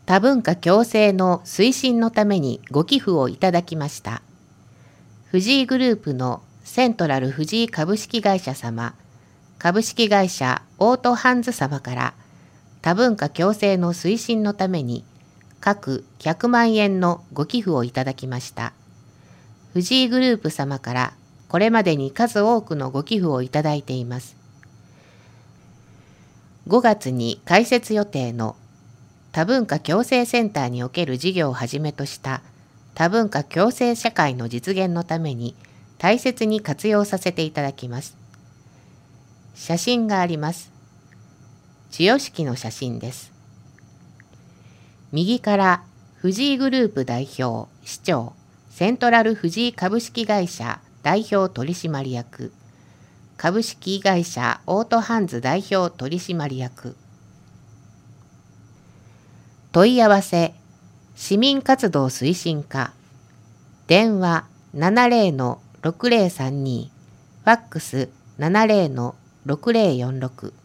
多文化共生の推進のためにご寄付をいただきました。藤井グループのセントラル藤井株式会社様、株式会社オートハンズ様から多文化共生の推進のために各100万円のご寄付をいただきました。藤井グループ様からこれまでに数多くのご寄付をいただいています。5月に開設予定の多文化共生センターにおける事業をはじめとした多文化共生社会の実現のために大切に活用させていただきます。写真があります。授与式の写真です。右から藤井グループ代表、市長、セントラル藤井株式会社代表取締役、株式会社オートハンズ代表取締役。問い合わせ、市民活動推進課、電話 70-6032、ファックス 70-6046。